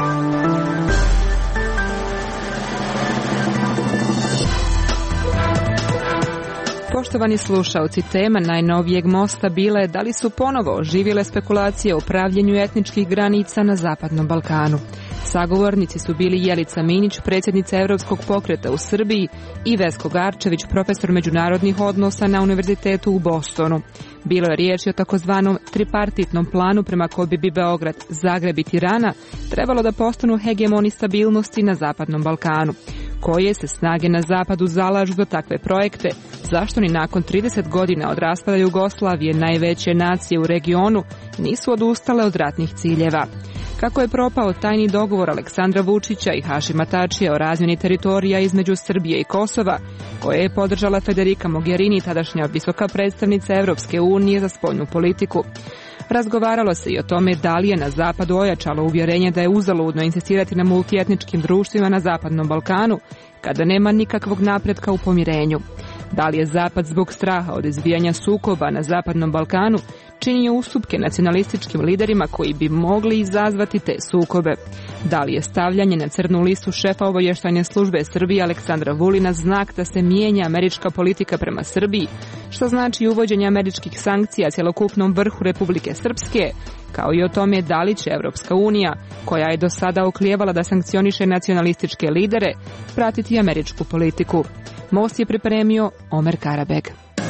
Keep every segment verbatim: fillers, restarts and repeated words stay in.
Poštovani slušaoci, tema najnovijeg mosta bila je da li su ponovo oživjele spekulacije o pravljenju etničkih granica na Zapadnom Balkanu. Sagovornici su bili Jelica Minić, predsjednica Evropskog pokreta u Srbiji, i Vesko Garčević, profesor međunarodnih odnosa na Univerzitetu u Bostonu. Bilo je riječi o takozvanom tripartitnom planu prema kojem bi Beograd, Zagreb i Tirana trebalo da postanu hegemoni stabilnosti na Zapadnom Balkanu. Koje se snage na zapadu zalažu za takve projekte? Zašto ni nakon trideset godina od raspada Jugoslavije najveće nacije u regionu nisu odustale od ratnih ciljeva? Kako je propao tajni dogovor Aleksandra Vučića i Hašima Tačija o razmjeni teritorija između Srbije i Kosova, koje je podržala Federica Mogherini, tadašnja visoka predstavnica Evropske unije za spoljnu politiku. Razgovaralo se i o tome da li je na zapadu ojačalo uvjerenje da je uzaludno insistirati na multietničkim društvima na Zapadnom Balkanu, kada nema nikakvog napretka u pomirenju. Da li je Zapad zbog straha od izbijanja sukoba na Zapadnom Balkanu činio ustupke nacionalističkim liderima koji bi mogli izazvati te sukobe? Da li je stavljanje na crnu listu šefa obavještajne službe Srbije Aleksandra Vulina znak da se mijenja američka politika prema Srbiji, što znači uvođenje američkih sankcija cjelokupnom vrhu Republike Srpske, kao i o tome da li će Evropska unija, koja je do sada oklijevala da sankcioniše nacionalističke lidere, pratiti američku politiku. Most je pripremio Omer Karabeg.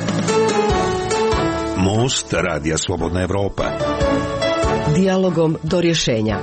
Most Radija Slobodna Evropa. Dijalogom do rješenja.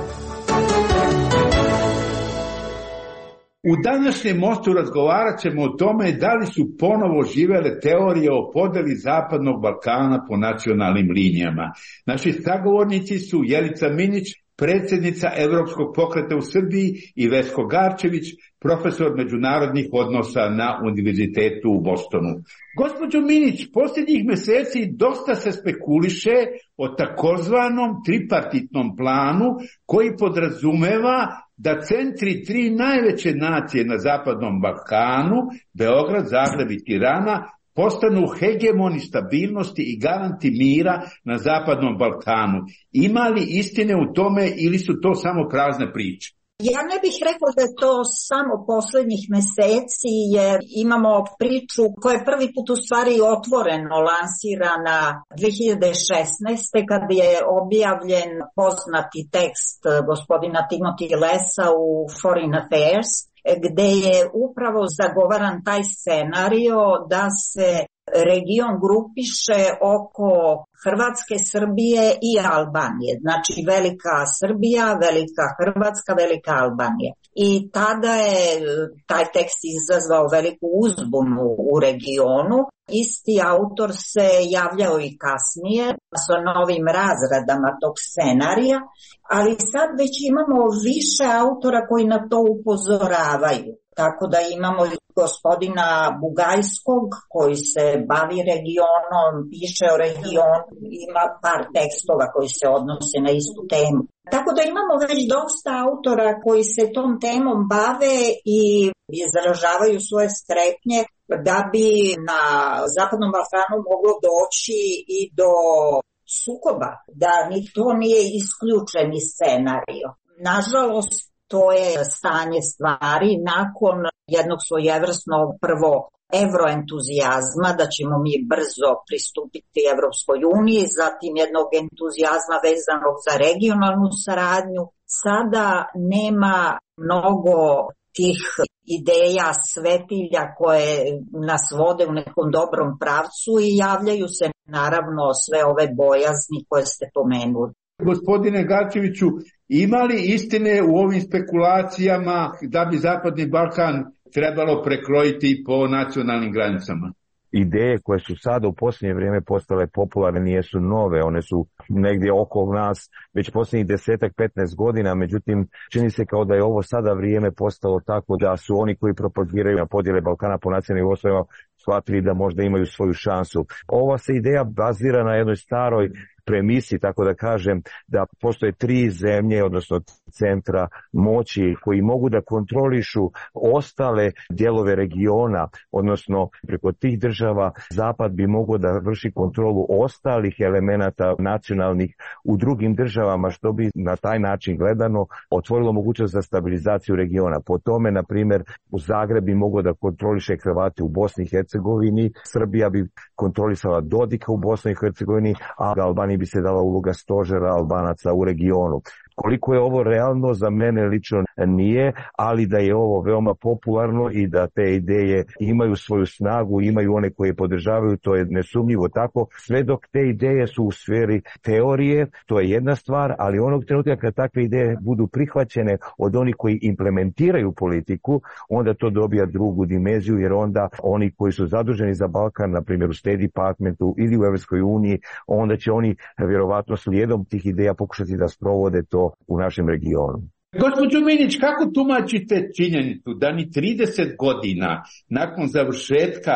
U današnjem mostu razgovarat ćemo o tome da li su ponovo živele teorije o podeli Zapadnog Balkana po nacionalnim linijama. Naši sagovornici su Jelica Minić, predsjednica Evropskog pokreta u Srbiji, i Vesko Garčević, profesor međunarodnih odnosa na Univerzitetu u Bostonu. Gospođo Minić, posljednjih mjeseci dosta se spekuliše o takozvanom tripartitnom planu koji podrazumeva da centri tri najveće nacije na Zapadnom Balkanu, Beograd, Zagreb i Tirana, postanu hegemoni stabilnosti i garanti mira na Zapadnom Balkanu. Ima li istine u tome ili su to samo prazne priče? Ja ne bih rekla da je to samo posljednjih mjeseci, jer imamo priču koja je prvi put u stvari otvoreno lansirana dvije hiljade šesnaeste. kad je objavljen poznati tekst gospodina Timothy Lessa u Foreign Affairs, gde je upravo zagovaran taj scenario da se region grupiše oko Hrvatske, Srbije i Albanije. Znači Velika Srbija, Velika Hrvatska, Velika Albanija. I tada je taj tekst izazvao veliku uzbunu u regionu. Isti autor se javljao i kasnije sa novim razradama tog scenarija, ali sad već imamo više autora koji na to upozoravaju. Tako da imamo gospodina Bugajskog koji se bavi regionom, piše o regionu, ima par tekstova koji se odnose na istu temu. Tako da imamo već dosta autora koji se tom temom bave i izražavaju svoje strepnje da bi na Zapadnom Balkanu moglo doći i do sukoba, da ni to nije isključeni scenario. Nažalost, to je stanje stvari nakon jednog svojevrsnog prvo evroentuzijazma, da ćemo mi brzo pristupiti Evropskoj uniji, zatim jednog entuzijazma vezanog za regionalnu saradnju. Sada nema mnogo tih ideja, svetilja koje nas vode u nekom dobrom pravcu i javljaju se naravno sve ove bojazni koje ste pomenuli. Gospodine Garčeviću, ima li istine u ovim spekulacijama da bi Zapadni Balkan trebalo prekrojiti po nacionalnim granicama? Ideje koje su sada u posljednje vrijeme postale popularne nijesu nove, one su negdje oko nas već posljednjih desetak, petnaest godina, međutim čini se kao da je ovo sada vrijeme postalo tako da su oni koji propagiraju na podjele Balkana po nacionalnim osnovama shvatili da možda imaju svoju šansu. Ova se ideja bazira na jednoj staroj premisi, tako da kažem, da postoje tri zemlje, odnosno centra moći koji mogu da kontrolišu ostale dijelove regiona, odnosno preko tih država Zapad bi mogao da vrši kontrolu ostalih elemenata nacionalnih u drugim državama, što bi na taj način gledano otvorilo mogućnost za stabilizaciju regiona. Po tome, na primjer, u Zagreb bi mogao da kontroliše Hrvate u Bosni i Hercegovini, Srbija bi kontrolisala Dodika u Bosni i Hercegovini, a Albaniji bi se dala uloga stožera Albanaca u regionu. Koliko je ovo realno, za mene lično nije, ali da je ovo veoma popularno i da te ideje imaju svoju snagu, imaju one koje podržavaju, to je nesumnjivo tako. Sve dok te ideje su u sferi teorije, to je jedna stvar, ali onog trenutka kad takve ideje budu prihvaćene od onih koji implementiraju politiku, onda to dobija drugu dimenziju, jer onda oni koji su zaduženi za Balkan, na primjer u State Departmentu ili u Evropskoj uniji, onda će oni vjerovatno slijedom tih ideja pokušati da sprovode to u našem regionu. Gospođo Minić, kako tumačite činjenicu da ni trideset godina nakon završetka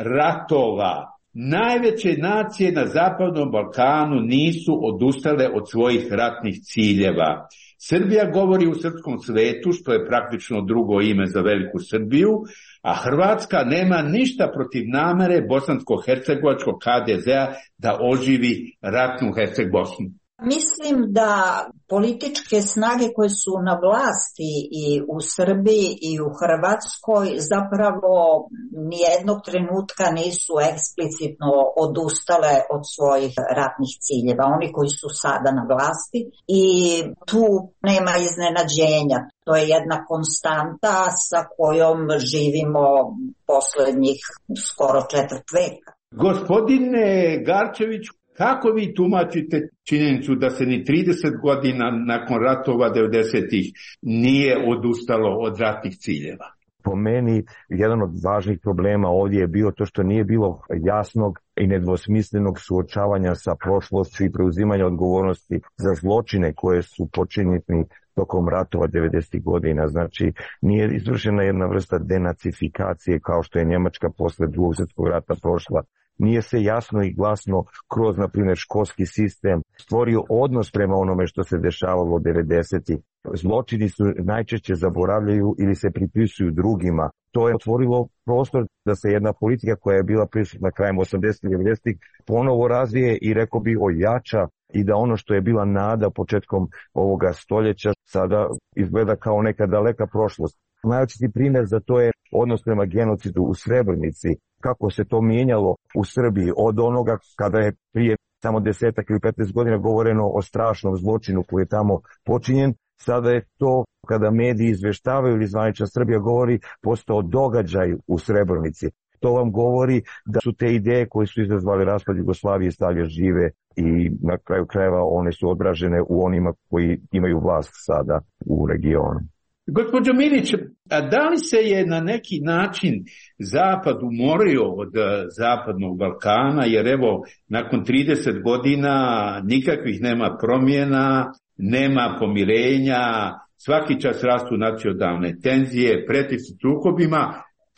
ratova najveće nacije na Zapadnom Balkanu nisu odustale od svojih ratnih ciljeva? Srbija govori u srpskom svetu, što je praktično drugo ime za veliku Srbiju, a Hrvatska nema ništa protiv namere bosansko-hercegovačkog H D Z-a da oživi ratnu Herceg-Bosnu. Mislim da političke snage koje su na vlasti i u Srbiji i u Hrvatskoj zapravo nijednog trenutka nisu eksplicitno odustale od svojih ratnih ciljeva, oni koji su sada na vlasti, i tu nema iznenađenja. To je jedna konstanta sa kojom živimo posljednjih skoro četvrt veka. Gospodine Garčević, kako vi tumačite činjenicu da se ni trideset godina nakon ratova devedesetih nije odustalo od ratnih ciljeva? Po meni, jedan od važnih problema ovdje je bio to što nije bilo jasnog i nedvosmislenog suočavanja sa prošlošću i preuzimanja odgovornosti za zločine koje su počinjeni tokom ratova devedesetih godina. Znači, nije izvršena jedna vrsta denacifikacije kao što je Njemačka posle Drugog svjetskog rata prošla. Nije se jasno i glasno kroz, na primjer, školski sistem stvorio odnos prema onome što se dešavalo u devedesetih. Zločini su najčešće zaboravljaju ili se pripisuju drugima. To je otvorilo prostor da se jedna politika koja je bila prisutna krajem osamdesetih i devedesetih ponovo razvije i rekao bi ojača, i da ono što je bila nada početkom ovoga stoljeća sada izgleda kao neka daleka prošlost. Najočitiji primjer za to je odnos prema genocidu u Srebrenici, kako se to mijenjalo u Srbiji od onoga kada je prije samo desetak ili petnaest godina govoreno o strašnom zločinu koji je tamo počinjen. Sada je to, kada mediji izveštavaju ili zvanična Srbija govori, postao događaj u Srebrenici. To vam govori da su te ideje koje su izazvali raspad Jugoslavije stavlje žive i na kraju krajeva one su odražene u onima koji imaju vlast sada u regionu. Gospođo Milić, a da li se je na neki način Zapad umorio od Zapadnog Balkana, jer evo nakon trideset godina nikakvih nema promjena, nema pomirenja, svaki čas rastu nacionalne tenzije, preti se sukobima,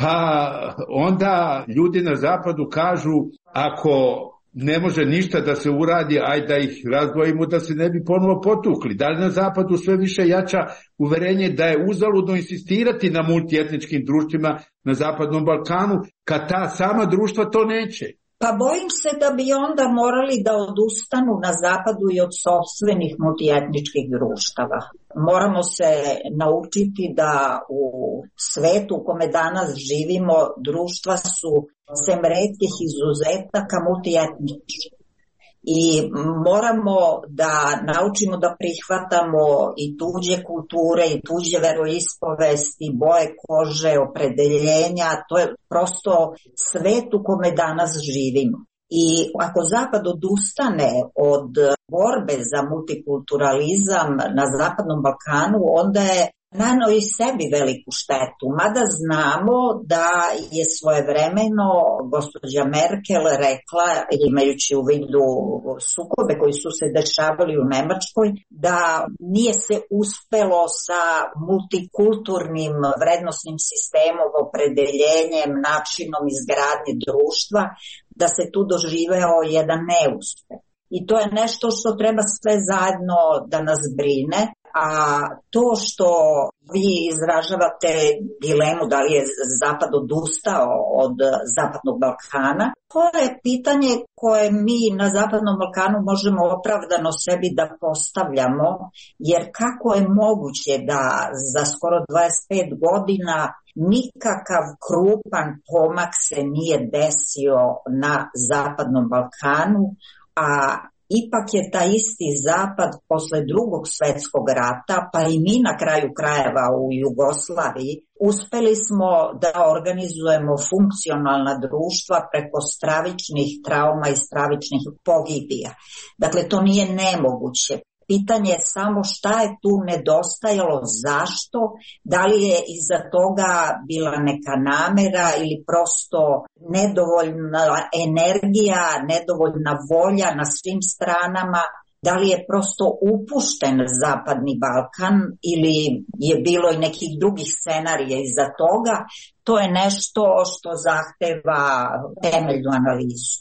pa onda ljudi na Zapadu kažu ako ne može ništa da se uradi, ajde da ih razdvojimo da se ne bi ponovo potukli. Da li na Zapadu sve više jača uverenje da je uzaludno insistirati na multietničkim društvima na Zapadnom Balkanu, kad ta sama društva to neće? Pa bojim se da bi onda morali da odustanu na Zapadu i od sopstvenih multietničkih društava. Moramo se naučiti da u svetu u kome danas živimo društva su sem retkih izuzetaka multietnički. I moramo da naučimo da prihvatamo i tuđe kulture i tuđe veroispovesti, boje kože, opredeljenja. To je prosto svet u kome danas živimo. I ako Zapad odustane od borbe za multikulturalizam na Zapadnom Balkanu, onda je naneo i sebi veliku štetu, mada znamo da je svojevremeno gospođa Merkel rekla, imajući u vidu sukobe koji su se dešavali u Nemačkoj, da nije se uspelo sa multikulturnim vrednosnim sistemom, opredeljenjem, načinom izgradnje društva, da se tu doživeo jedan neuspeh. i to je nešto što treba sve zajedno da nas brine. A to što vi izražavate dilemu da li je Zapad odustao od Zapadnog Balkana, to je pitanje koje mi na Zapadnom Balkanu možemo opravdano sebi da postavljamo, jer kako je moguće da za skoro dvadeset pet godina nikakav krupan pomak se nije desio na Zapadnom Balkanu, a ipak je taj isti Zapad posle Drugog svjetskog rata, pa i mi na kraju krajeva u Jugoslaviji, uspeli smo da organizujemo funkcionalna društva preko stravičnih trauma i stravičnih pogibija. Dakle, to nije nemoguće. Pitanje je samo šta je tu nedostajalo, zašto, da li je iza toga bila neka namera ili prosto nedovoljna energija, nedovoljna volja na svim stranama, da li je prosto upušten Zapadni Balkan ili je bilo i nekih drugih scenarija iza toga. To je nešto što zahteva temeljnu analizu.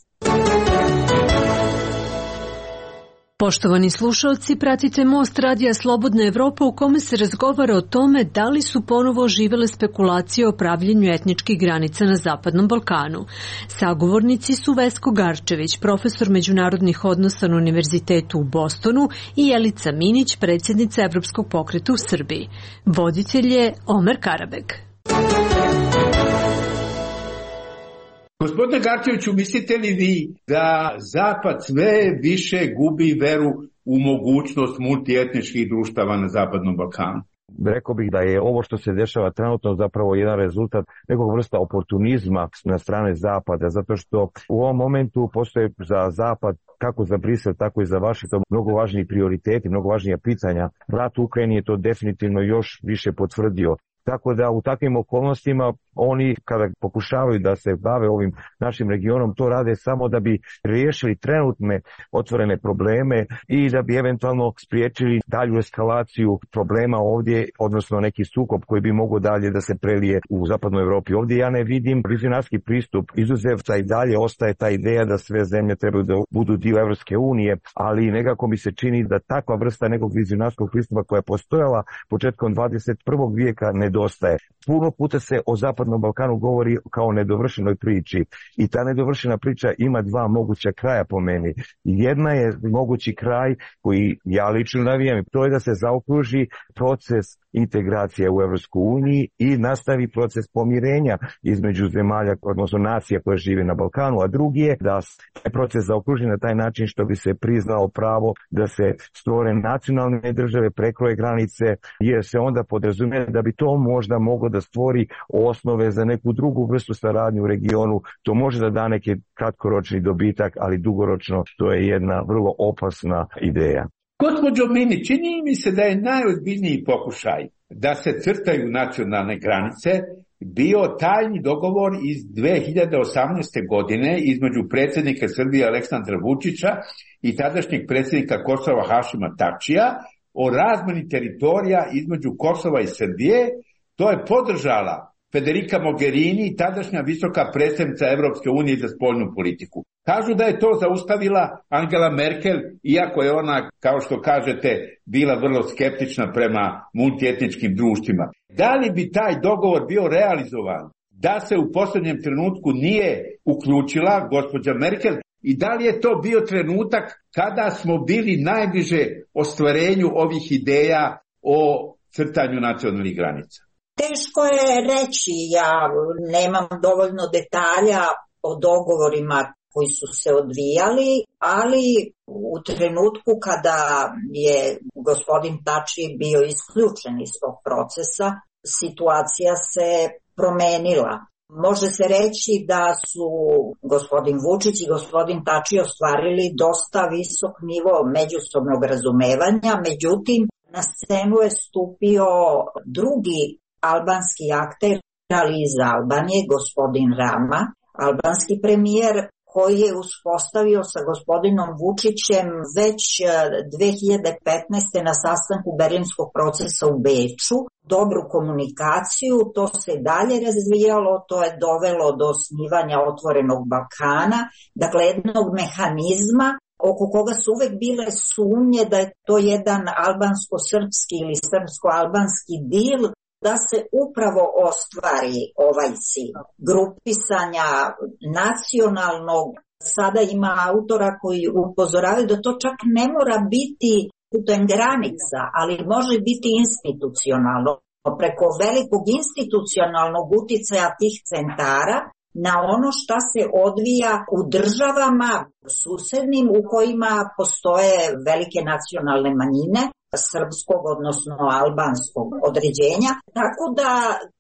Poštovani slušalci, pratite Most radija Slobodna Evropa u kome se razgovara o tome da li su ponovo živele spekulacije o pravljenju etničkih granica na Zapadnom Balkanu. Sagovornici su Vesko Garčević, profesor međunarodnih odnosa na Univerzitetu u Bostonu, i Jelica Minić, predsjednica Evropskog pokreta u Srbiji. Voditelj je Omer Karabeg. Gospodine Garčeviću, mislite li vi da Zapad sve više gubi veru u mogućnost multietničkih društava na Zapadnom Balkanu? Rekao bih da je ovo što se dešava trenutno zapravo jedan rezultat nekog vrsta oportunizma na strane Zapada, zato što u ovom momentu postoje za Zapad, kako za Brisel, tako i za Vašington, mnogo važniji prioriteti, mnogo važnija pitanja. Rat u Ukrajini je to definitivno još više potvrdio. Tako da u takvim okolnostima oni kada pokušavaju da se bave ovim našim regionom, to rade samo da bi riješili trenutne otvorene probleme i da bi eventualno spriječili dalju eskalaciju problema ovdje, odnosno neki sukob koji bi mogao dalje da se prelije u Zapadnoj Evropi. Ovdje ja ne vidim vizionarski pristup, izuzev da i dalje ostaje ta ideja da sve zemlje trebaju da budu dio Evropske unije, ali nekako mi se čini da takva vrsta nekog vizionarskog pristupa koja je postojala početkom dvadeset prvog vijeka nedostaje. Puno puta se o Zapadnom Balkanu govori kao o nedovršenoj priči i ta nedovršena priča ima dva moguća kraja po meni. Jedna je mogući kraj koji ja lično navijam, to je da se zaokruži proces integracije u Evropskoj uniji i nastavi proces pomirenja između zemalja, odnosno nacija koje žive na Balkanu, a drugi je da se proces zaokruži na taj način što bi se priznao pravo da se stvore nacionalne države, prekroje granice, jer se onda podrazumije da bi to možda moglo da stvori osnove za neku drugu vrstu saradnje u regionu. To može da da neki kratkoročni dobitak, ali dugoročno to je jedna vrlo opasna ideja. Gospođo Mini, čini mi se da je najozbiljniji pokušaj da se crtaju nacionalne granice bio tajni dogovor iz dve hiljade osamnaeste. godine između predsjednika Srbije Aleksandra Vučića i tadašnjeg predsjednika Kosova Hašima Tačija o razmeni teritorija između Kosova i Srbije. To je podržala Federica Mogherini, tadašnja visoka predstavnica Evropske unije za spoljnu politiku. Kažu da je to zaustavila Angela Merkel, iako je ona, kao što kažete, bila vrlo skeptična prema multietničkim društvima. Da li bi taj dogovor bio realizovan da se u posljednjem trenutku nije uključila gospođa Merkel i da li je to bio trenutak kada smo bili najbliže ostvarenju ovih ideja o crtanju nacionalnih granica? Teško je reći, ja nemam dovoljno detalja o dogovorima koji su se odvijali, ali u trenutku kada je gospodin Tači bio isključen iz tog procesa, situacija se promenila. Može se reći da su gospodin Vučić i gospodin Tači ostvarili dosta visok nivo međusobnog razumevanja, međutim na scenu je stupio drugi albanski akter, ali iz Albanije, gospodin Rama, albanski premijer, koji je uspostavio sa gospodinom Vučićem već dve hiljade petnaeste. na sastanku Berlinskog procesa u Beču dobru komunikaciju, to se dalje razvijalo, to je dovelo do osnivanja Otvorenog Balkana, dakle jednog mehanizma oko koga su uvek bile sumnje da je to jedan albansko-srpski ili srpsko-albanski dil, da se upravo ostvari ovaj cilj grupisanja nacionalnog. Sada ima autora koji upozoravaju da to čak ne mora biti putem granica, ali može biti institucionalno, preko velikog institucionalnog uticaja tih centara na ono šta se odvija u državama susednim u kojima postoje velike nacionalne manjine srpskog, odnosno albanskog određenja. Tako da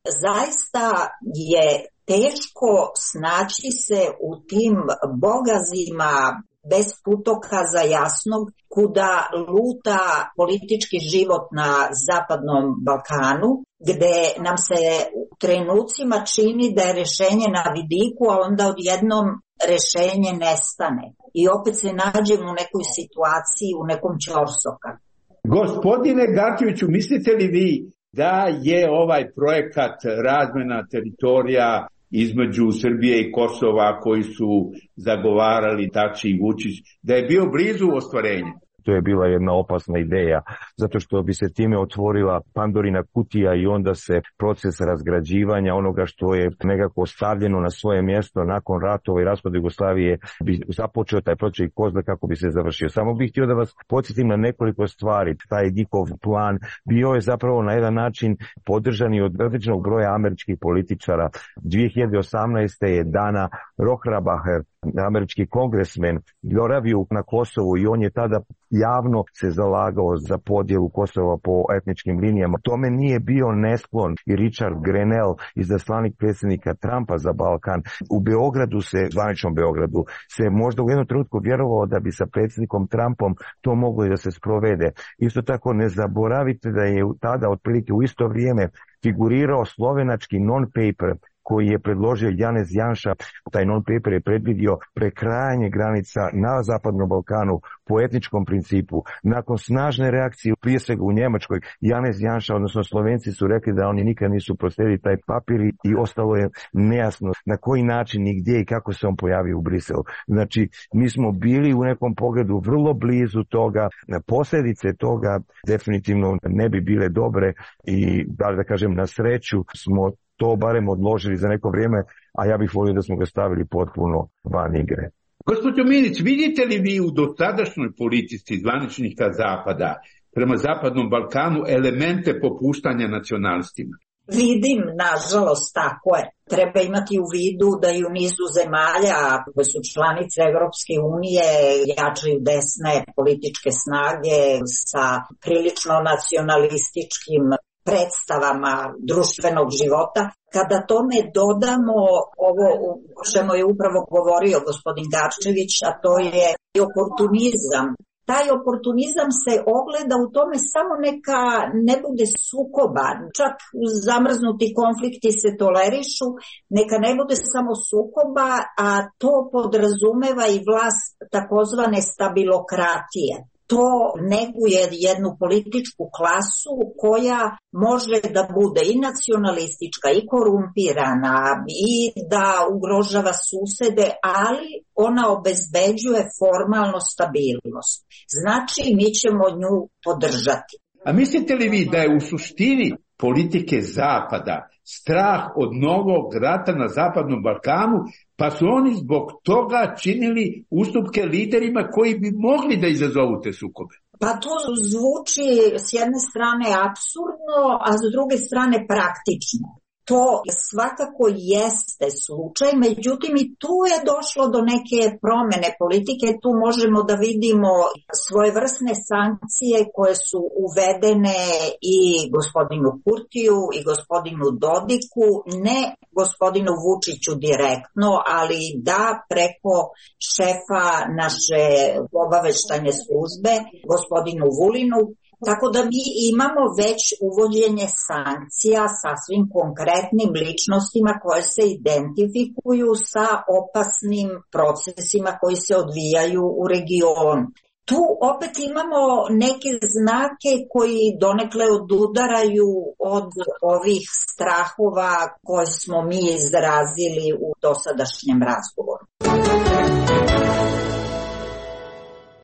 zaista je teško snaći se u tim bogazima bez putokaza jasnog kuda luta politički život na Zapadnom Balkanu, gde nam se u trenucima čini da je rešenje na vidiku, a onda odjednom rešenje nestane. I opet se nađemo u nekoj situaciji, u nekom ćorsoka. Gospodine Garčeviću, mislite li vi da je ovaj projekat razmena teritorija između Srbije i Kosova koji su zagovarali Tači i Vučić, da je bio blizu ostvarenja? To je bila jedna opasna ideja, zato što bi se time otvorila Pandorina kutija i onda se proces razgrađivanja onoga što je nekako stavljeno na svoje mjesto nakon ratova i raspada Jugoslavije bi započeo taj proces i ko zna kako bi se završio. Samo bih htio da vas podsjetim na nekoliko stvari. Taj njihov plan bio je zapravo na jedan način podržan i od određenog broja američkih političara. dvije hiljade osamnaeste. je Dana Rohrabacher, američki kongresmen, boravio na Kosovu i on je tada javno se zalagao za podjelu Kosova po etničkim linijama. Tome nije bio nesklon i Richard Grenell, izaslanik predsjednika Trumpa za Balkan. U Beogradu se, zvaničnom Beogradu, se možda u jednom trenutku vjerovalo da bi sa predsjednikom Trumpom to moglo i da se sprovede. Isto tako ne zaboravite da je tada otprilike u isto vrijeme figurirao slovenački non-paper koji je predložio Janez Janša. Taj non-paper je predvidio prekrajanje granica na Zapadnom Balkanu po etničkom principu. Nakon snažne reakcije, prije svega u Njemačkoj, Janez Janša, odnosno Slovenci su rekli da oni nikad nisu proslijedili taj papir i ostalo je nejasno na koji način i gdje i kako se on pojavio u Briselu. Znači, mi smo bili u nekom pogledu vrlo blizu toga. Posljedice toga definitivno ne bi bile dobre i, da li da kažem, na sreću smo to barem odložili za neko vrijeme, a ja bih volio da smo ga stavili potpuno van igre. Gospođo Minić, vidite li vi u dosadašnjoj politici zvaničnika Zapada prema Zapadnom Balkanu elemente popuštanja nacionalistima? Vidim, nažalost, tako je. Treba imati u vidu da i u nizu zemalja koje su članice Evropske unije jačaju desne političke snage sa prilično nacionalističkim predstavama društvenog života. Kada tome dodamo ovo o čemu je upravo govorio gospodin Garčević, a to je oportunizam. Taj oportunizam se ogleda u tome samo neka ne bude sukoba, čak zamrznuti konflikti se tolerišu, neka ne bude samo sukoba, a to podrazumeva i vlast takozvane stabilokratije. To neguje jednu političku klasu koja može da bude i nacionalistička i korumpirana i da ugrožava susede, ali ona obezbeđuje formalno stabilnost. Znači, mi ćemo nju podržati. A mislite li vi da je u suštini politike Zapada strah od novog rata na Zapadnom Balkanu, pa su oni zbog toga činili ustupke liderima koji bi mogli da izazovu te sukobe? Pa to zvuči s jedne strane apsurdno, a s druge strane praktično. To svakako jeste slučaj, međutim i tu je došlo do neke promene politike. Tu možemo da vidimo svojevrsne sankcije koje su uvedene i gospodinu Kurtiju i gospodinu Dodiku, ne gospodinu Vučiću direktno, ali da preko šefa naše obaveštajne službe, gospodinu Vulinu. Tako da mi imamo već uvođenje sankcija sa svim konkretnim ličnostima koje se identifikuju sa opasnim procesima koji se odvijaju u regionu. Tu opet imamo neke znake koji donekle odudaraju od ovih strahova koje smo mi izrazili u dosadašnjem razgovoru.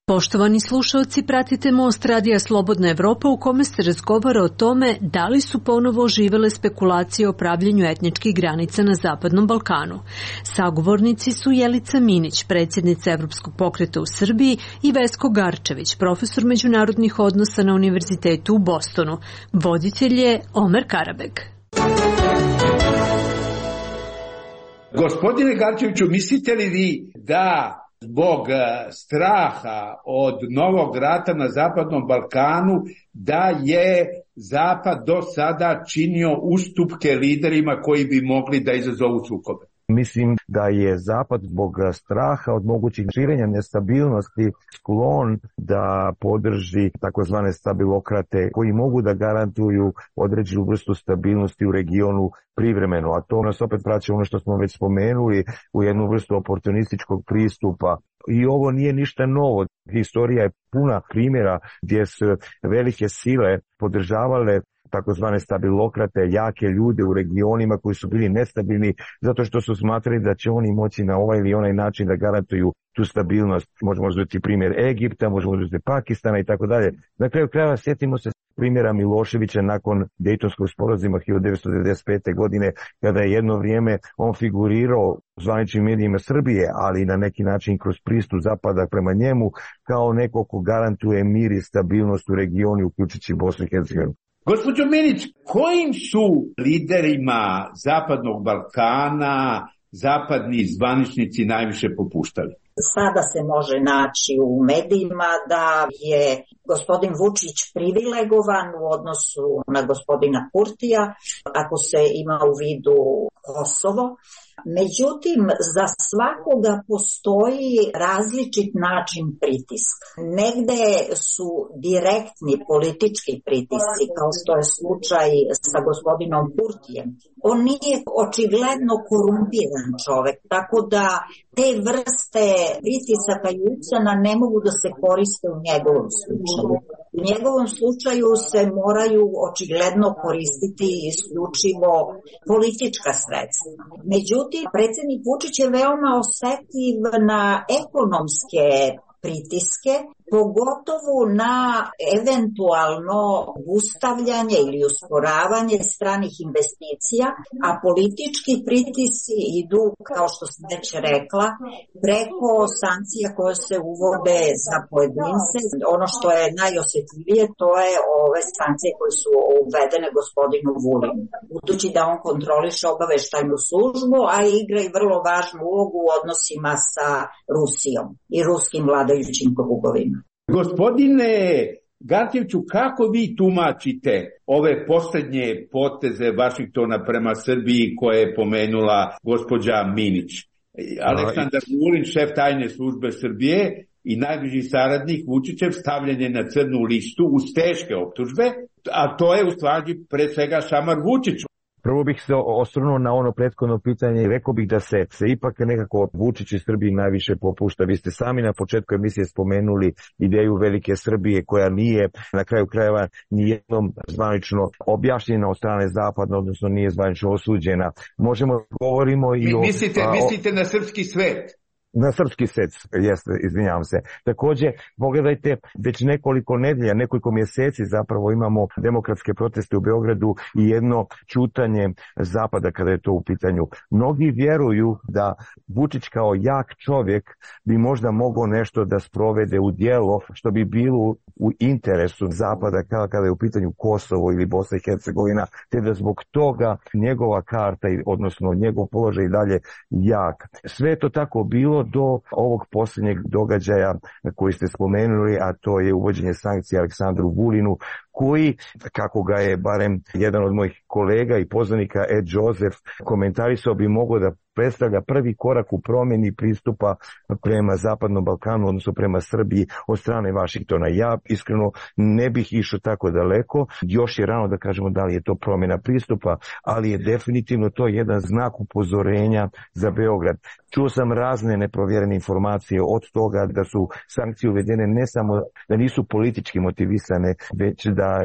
Poštovani slušalci, pratite Most radija Slobodna Evropa u kome se razgovara o tome da li su ponovo oživele spekulacije o pravljenju etničkih granica na Zapadnom Balkanu. Sagovornici su Jelica Minić, predsjednica Evropskog pokreta u Srbiji, i Vesko Garčević, profesor međunarodnih odnosa na Univerzitetu u Bostonu. Voditelj je Omer Karabeg. Gospodine Garčeviću, mislite li vi da zbog straha od novog rata na Zapadnom Balkanu da je Zapad do sada činio ustupke liderima koji bi mogli da izazovu sukobe? Mislim da je Zapad zbog straha od mogućih širenja nestabilnosti sklon da podrži takozvane stabilokrate koji mogu da garantuju određenu vrstu stabilnosti u regionu privremeno, a to nas opet vraća ono što smo već spomenuli u jednu vrstu oportunističkog pristupa. I ovo nije ništa novo. Historija je puna primjera gdje su velike sile podržavale takozvane stabilokrate, jake ljude u regionima koji su bili nestabilni zato što su smatrali da će oni moći na ovaj ili onaj način da garantuju tu stabilnost. Možemo uzeti primjer Egipta, možemo uzeti Pakistana i tako dalje. Na kraju krajeva sjetimo se primjera Miloševića nakon Dejtonskog sporazuma hiljadu devetsto devedeset pete. godine, kada je jedno vrijeme on figurirao u zvaničnim medijima Srbije, ali na neki način kroz pristup Zapada prema njemu kao neko ko garantuje mir i stabilnost u regionu, uključujući Bosnu i Hercegovinu. Gospođo Minić, kojim su liderima Zapadnog Balkana zapadni zvaničnici najviše popuštali? Sada se može naći u medijima da je gospodin Vučić privilegovan u odnosu na gospodina Kurtija, ako se ima u vidu Kosovo. Međutim, za svakoga postoji različit način pritiska. Negde su direktni politički pritisci, kao što je slučaj sa gospodinom Kurtijem. On nije očigledno korumpiran čovek, tako da te vrste pritisaka i ucena ne mogu da se koriste u njegovom slučaju. U njegovom slučaju se moraju očigledno koristiti isključivo politička sredstva. Međutim, predsjednik Vučić je veoma osetljiv na ekonomske pritiske, pogotovo na eventualno ustavljanje ili usporavanje stranih investicija, a politički pritisci idu, kao što sam već rekla, preko sankcija koje se uvode za pojedince. Ono što je najosjetljivije, to je ove sankcije koje su uvedene gospodinu Vulinu. Budući da on kontroliše obaveštajnu službu, a igra i vrlo važnu ulogu u odnosima sa Rusijom i ruskim vladajućim krugovima. Gospodine Garčeviću, kako vi tumačite ove posljednje poteze Vašingtona prema Srbiji koje je pomenula gospođa Minić? Aleksandar Vulin, šef tajne službe Srbije i najbliži saradnik Vučićev, stavljen je na crnu listu uz teške optužbe, a to je u stvari pre svega šamar Vučiću. Prvo bih se osvrnuo na ono prethodno pitanje i rekao bih da se, se ipak nekako Vučić i Srbiji najviše popušta. Vi ste sami na početku emisije spomenuli ideju velike Srbije koja nije na kraju krajeva nijednom zvanično objašnjena od strane Zapada, odnosno nije zvanično osuđena. Možemo govorimo i o... Mislite, a, o... mislite na srpski svet? Na srpski svet, jeste, izvinjavam se. Također, pogledajte, već nekoliko nedelja, nekoliko mjeseci zapravo imamo demokratske proteste u Beogradu i jedno čutanje Zapada kada je to u pitanju. Mnogi vjeruju da Vučić kao jak čovjek bi možda mogao nešto da sprovede u djelo što bi bilo u interesu Zapada kada je u pitanju Kosovo ili Bosna i Hercegovina, te da zbog toga njegova karta, odnosno njegov položaj i dalje jak. Sve je to tako bilo do ovog posljednjeg događaja koji ste spomenuli, a to je uvođenje sankcija Aleksandru Vulinu, koji, kako ga je barem jedan od mojih kolega i poznanika Ed Joseph komentarisao, bi mogao da predstavlja prvi korak u promjeni pristupa prema Zapadnom Balkanu, odnosno prema Srbiji od strane Vašingtona. Ja iskreno ne bih išao tako daleko, još je rano da kažemo da li je to promjena pristupa, ali je definitivno to jedan znak upozorenja za Beograd. Čuo sam razne neprovjerene informacije od toga da su sankcije uvedene ne samo da nisu politički motivisane, već da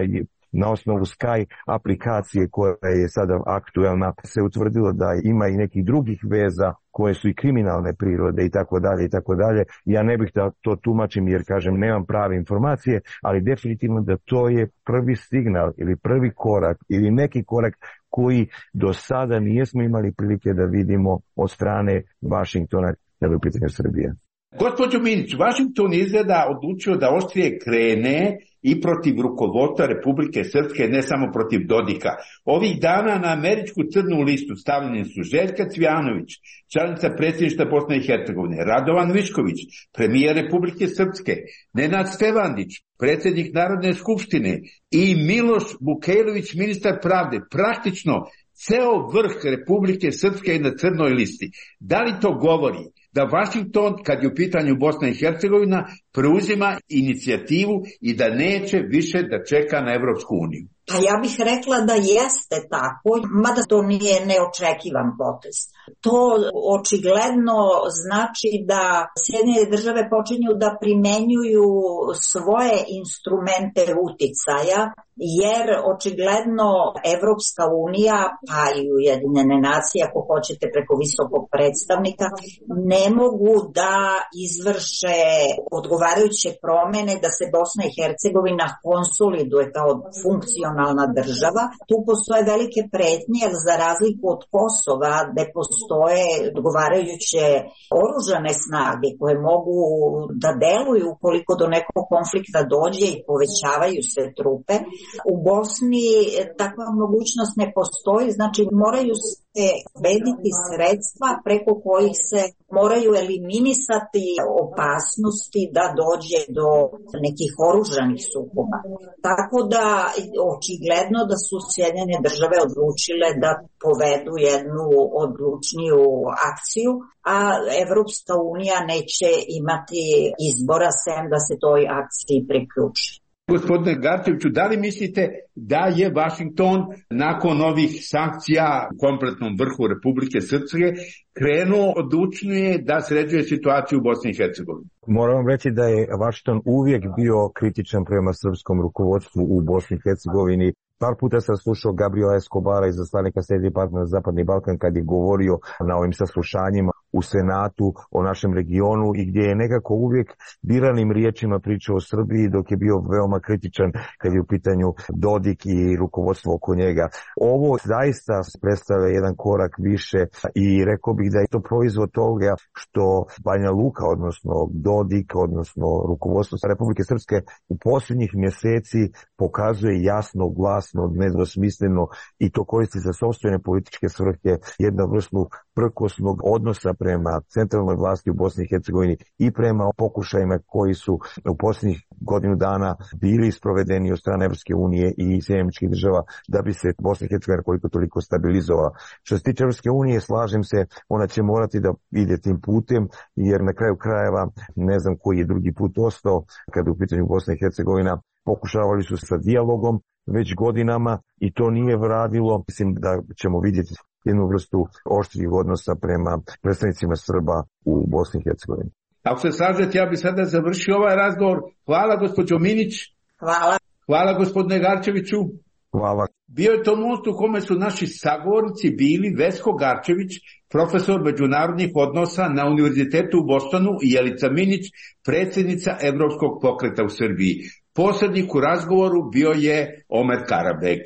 na osnovu Sky aplikacije koja je sada aktuelna se utvrdilo da ima i nekih drugih veza koje su i kriminalne prirode i tako dalje i tako dalje. Ja ne bih da to tumačim jer kažem nemam prave informacije, ali definitivno da to je prvi signal ili prvi korak ili neki korak koji do sada nijesmo imali prilike da vidimo od strane Vašingtona kada je u pitanju Srbije. Gospođo Minić, Vašington izgleda odlučio da oštrije krene i protiv rukovodstva Republike Srpske, ne samo protiv Dodika. Ovih dana na američku crnu listu stavljeni su Željka Cvijanović, članica predsjedništva Bosne i Hercegovine, Radovan Višković, premijer Republike Srpske, Nenad Stevandić, predsjednik Narodne skupštine i Miloš Vukajlović, ministar pravde. Praktično ceo vrh Republike Srpske je na crnoj listi. Da li to govori da Vašington, kad je u pitanju Bosna i Hercegovina, preuzima inicijativu i da neće više da čeka na Evropsku uniju? Pa ja bih rekla da jeste tako, mada to nije neočekivan potez. To očigledno znači da Sjedinjene države počinju da primenjuju svoje instrumente uticaja, jer očigledno Evropska unija, pa i Ujedinjene nacije, ako hoćete preko visokog predstavnika, ne mogu da izvrše odgovarajuće promene da se Bosna i Hercegovina konsoliduje kao funkcionalna država. Tu postoje velike pretnje, jer za razliku od Kosova, gde postoje odgovarajuće oružane snage koje mogu da deluju ukoliko do nekog konflikta dođe i povećavaju se trupe, u Bosni takva mogućnost ne postoji, znači moraju se obezbediti sredstva preko kojih se moraju eliminisati opasnosti da dođe do nekih oružanih sukoba. Tako da očigledno da su Sjedinjene države odlučile da povedu jednu odlučniju akciju, a Evropska unija neće imati izbora sem da se toj akciji priključi. Gospodine Garčeviću, da li mislite da je Vašington nakon ovih sankcija u kompletnom vrhu Republike Srpske krenuo odlučnije da sređuje situaciju u Bosni i Hercegovini? Moram vam reći da je Vašington uvijek bio kritičan prema srpskom rukovodstvu u Bosni i Hercegovini. Par puta sam slušao Gabriela Escobara, izaslanika Sjedinjenih partnera za Zapadni Balkan, kad je govorio na ovim saslušanjima u Senatu o našem regionu i gdje je nekako uvijek biranim riječima pričao o Srbiji, dok je bio veoma kritičan kad je u pitanju Dodik i rukovodstvo oko njega. Ovo zaista predstavlja jedan korak više i rekao bih da je to proizvod toga što Banja Luka, odnosno Dodik, odnosno rukovodstvo Republike Srpske u posljednjih mjeseci pokazuje jasno, glasno, nedvosmisleno i to koristi za sopstvene političke svrhe jednu vrstu prkosnog odnosa prema centralnoj vlasti u Bosni i Hercegovini i prema pokušajima koji su u posljednjih godinu dana bili sprovedeni od strane Evropske unije i Sjedinjenih država da bi se Bosna i Hercegovina koliko toliko stabilizovala. Što se tiče Evropske unije, slažem se, ona će morati da ide tim putem, jer na kraju krajeva ne znam koji je drugi put ostao kada je u pitanju Bosna i Hercegovina. Pokušavali su sa dijalogom već godinama i to nije radilo. Mislim da ćemo vidjeti jednu vrstu oštrijih odnosa prema predstavnicima Srba u Bosni i Hercegovini. Ako se slažete, ja bih sada završio ovaj razgovor. Hvala gospođo Minić. Hvala. Hvala gospodine Garčeviću. Hvala. Bio je to most u kome su naši sagovornici bili Vesko Garčević, profesor međunarodnih odnosa na Univerzitetu u Bostonu, i Jelica Minić, predsjednica Evropskog pokreta u Srbiji. Posrednik u razgovoru bio je Omer Karabek.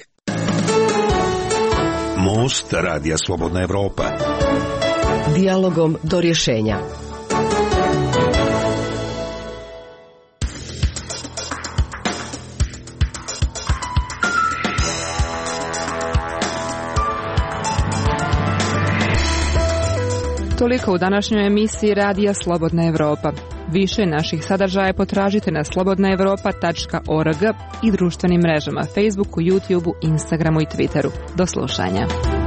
Most Radija Slobodna Evropa. Dijalogom do rješenja. Toliko u današnjoj emisiji Radija Slobodna Evropa. Više naših sadržaja potražite na slobodna evropa tačka org i društvenim mrežama Facebooku, YouTubeu, Instagramu i Twitteru. Do slušanja.